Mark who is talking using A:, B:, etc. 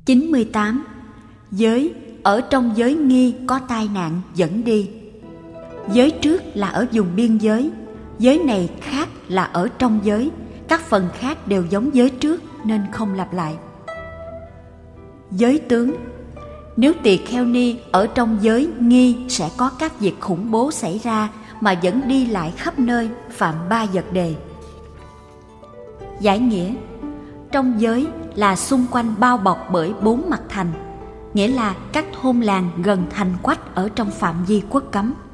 A: 98. Giới ở trong giới nghi có tai nạn dẫn đi. Giới trước là ở vùng biên giới, giới này khác là ở trong giới, các phần khác đều giống giới trước nên không lặp lại. Giới tướng. Nếu tỳ kheo ni ở trong giới nghi sẽ có các việc khủng bố xảy ra mà vẫn đi lại khắp nơi, phạm 3 vật đề. Giải nghĩa. Trong giới là xung quanh bao bọc bởi 4 mặt thành, nghĩa là các thôn làng gần thành quách ở trong phạm vi quốc cấm.